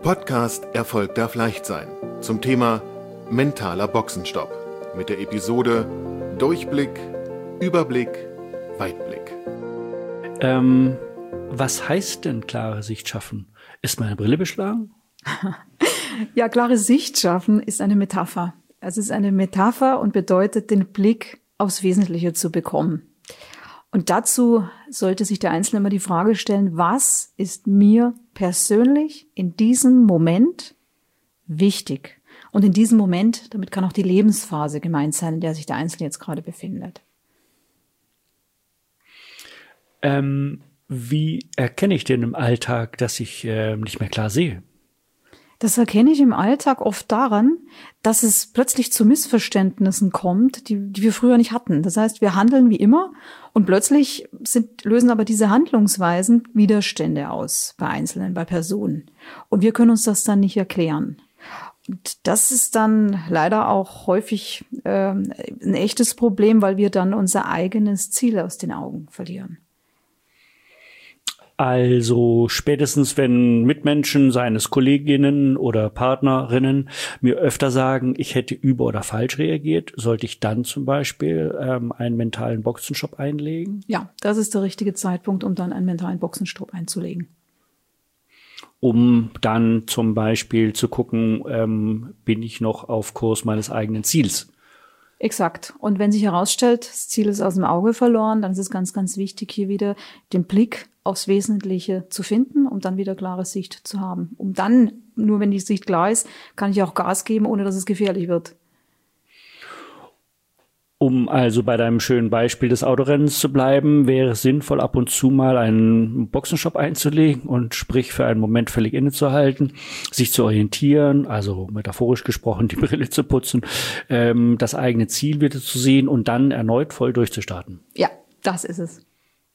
Podcast Erfolg darf leicht sein. Zum Thema mentaler Boxenstopp. Mit der Episode Durchblick, Überblick, Weitblick. Was heißt denn klare Sicht schaffen? Ist meine Brille beschlagen? Ja, klare Sicht schaffen ist eine Metapher. Es ist eine Metapher und bedeutet, den Blick aufs Wesentliche zu bekommen. Und dazu sollte sich der Einzelne immer die Frage stellen, was ist mir persönlich in diesem Moment wichtig? Und in diesem Moment, damit kann auch die Lebensphase gemeint sein, in der sich der Einzelne jetzt gerade befindet. Wie erkenne ich denn im Alltag, dass ich nicht mehr klar sehe? Das erkenne ich im Alltag oft daran, dass es plötzlich zu Missverständnissen kommt, die wir früher nicht hatten. Das heißt, wir handeln wie immer und plötzlich lösen aber diese Handlungsweisen Widerstände aus bei Einzelnen, bei Personen. Und wir können uns das dann nicht erklären. Und das ist dann leider auch häufig ein echtes Problem, weil wir dann unser eigenes Ziel aus den Augen verlieren. Also spätestens, wenn Mitmenschen, seien es Kolleginnen oder Partnerinnen, mir öfter sagen, ich hätte über- oder falsch reagiert, sollte ich dann zum Beispiel einen mentalen Boxenstopp einlegen? Ja, das ist der richtige Zeitpunkt, um dann einen mentalen Boxenstopp einzulegen. Um dann zum Beispiel zu gucken, bin ich noch auf Kurs meines eigenen Ziels? Exakt. Und wenn sich herausstellt, das Ziel ist aus dem Auge verloren, dann ist es ganz, ganz wichtig, hier wieder den Blick aufs Wesentliche zu finden, um dann wieder klare Sicht zu haben. Um dann, nur wenn die Sicht klar ist, kann ich auch Gas geben, ohne dass es gefährlich wird. Um also bei deinem schönen Beispiel des Autorennens zu bleiben, wäre es sinnvoll, ab und zu mal einen Boxenstopp einzulegen und sprich für einen Moment völlig innezuhalten, sich zu orientieren, also metaphorisch gesprochen die Brille zu putzen, das eigene Ziel wieder zu sehen und dann erneut voll durchzustarten. Ja, das ist es.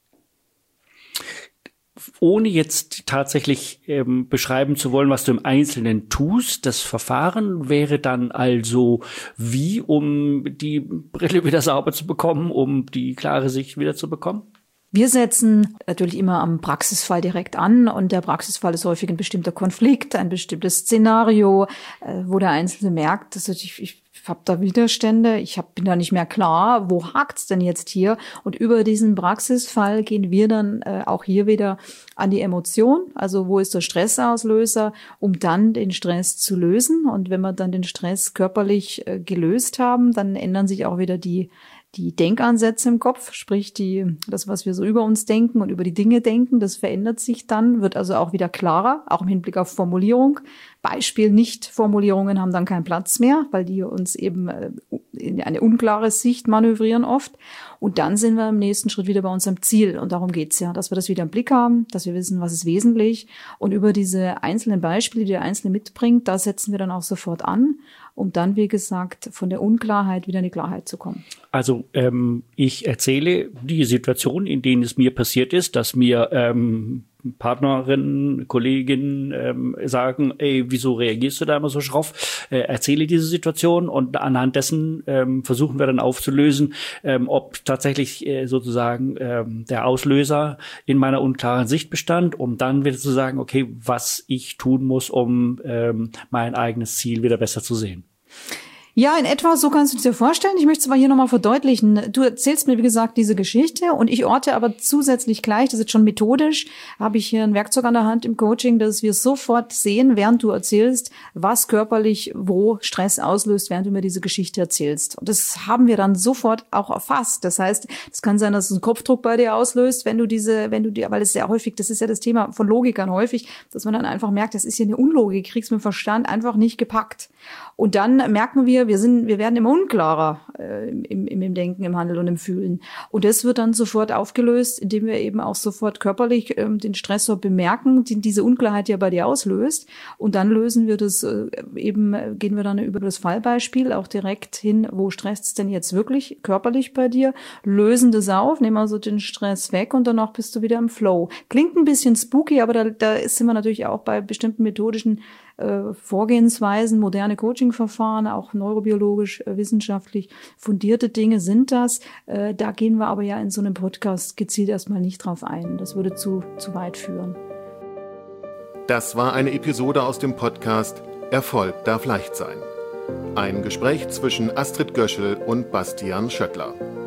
Ohne jetzt tatsächlich beschreiben zu wollen, was du im Einzelnen tust, das Verfahren wäre dann also wie, um die Brille wieder sauber zu bekommen, um die klare Sicht wieder zu bekommen? Wir setzen natürlich immer am Praxisfall direkt an und der Praxisfall ist häufig ein bestimmter Konflikt, ein bestimmtes Szenario, wo der Einzelne merkt, dass ich habe da Widerstände, bin da nicht mehr klar, wo hakt's denn jetzt hier? Und über diesen Praxisfall gehen wir dann auch hier wieder an die Emotion, also wo ist der Stressauslöser, um dann den Stress zu lösen. Und wenn wir dann den Stress körperlich gelöst haben, dann ändern sich auch wieder die Denkansätze im Kopf, sprich das, was wir so über uns denken und über die Dinge denken, das verändert sich dann, wird also auch wieder klarer, auch im Hinblick auf Formulierung. Beispiel, Nicht-Formulierungen haben dann keinen Platz mehr, weil die uns eben in eine unklare Sicht manövrieren oft. Und dann sind wir im nächsten Schritt wieder bei unserem Ziel. Und darum geht's ja, dass wir das wieder im Blick haben, dass wir wissen, was ist wesentlich. Und über diese einzelnen Beispiele, die der Einzelne mitbringt, da setzen wir dann auch sofort an, um dann, wie gesagt, von der Unklarheit wieder in die Klarheit zu kommen. Also ich erzähle die Situation, in denen es mir passiert ist, dass mir Partnerinnen, Kolleginnen sagen, ey, wieso reagierst du da immer so schroff? Erzähle diese Situation und anhand dessen versuchen wir dann aufzulösen, ob tatsächlich sozusagen der Auslöser in meiner unklaren Sicht bestand, um dann wieder zu sagen, okay, was ich tun muss, um mein eigenes Ziel wieder besser zu sehen. Ja, in etwa so kannst du dir vorstellen. Ich möchte es aber hier nochmal verdeutlichen. Du erzählst mir, wie gesagt, diese Geschichte und ich orte aber zusätzlich gleich, das ist jetzt schon methodisch, habe ich hier ein Werkzeug an der Hand im Coaching, dass wir sofort sehen, während du erzählst, was körperlich wo Stress auslöst, während du mir diese Geschichte erzählst. Und das haben wir dann sofort auch erfasst. Das heißt, es kann sein, dass es einen Kopfdruck bei dir auslöst, weil es sehr häufig, das ist ja das Thema von Logikern häufig, dass man dann einfach merkt, das ist hier eine Unlogik, ich krieg's mit dem Verstand einfach nicht gepackt. Und dann merken wir werden immer unklarer im Denken, im Handeln und im Fühlen. Und das wird dann sofort aufgelöst, indem wir eben auch sofort körperlich den Stressor bemerken, den diese Unklarheit ja bei dir auslöst. Und dann lösen wir das gehen wir dann über das Fallbeispiel auch direkt hin, wo stresst es denn jetzt wirklich körperlich bei dir, lösen das auf, nehmen also den Stress weg und danach bist du wieder im Flow. Klingt ein bisschen spooky, aber da sind wir natürlich auch bei bestimmten methodischen Vorgehensweisen, moderne Coaching-Verfahren, auch neurobiologisch, wissenschaftlich fundierte Dinge sind das. Da gehen wir aber ja in so einem Podcast gezielt erstmal nicht drauf ein. Das würde zu weit führen. Das war eine Episode aus dem Podcast Erfolg darf leicht sein. Ein Gespräch zwischen Astrid Göschel und Bastian Schöttler.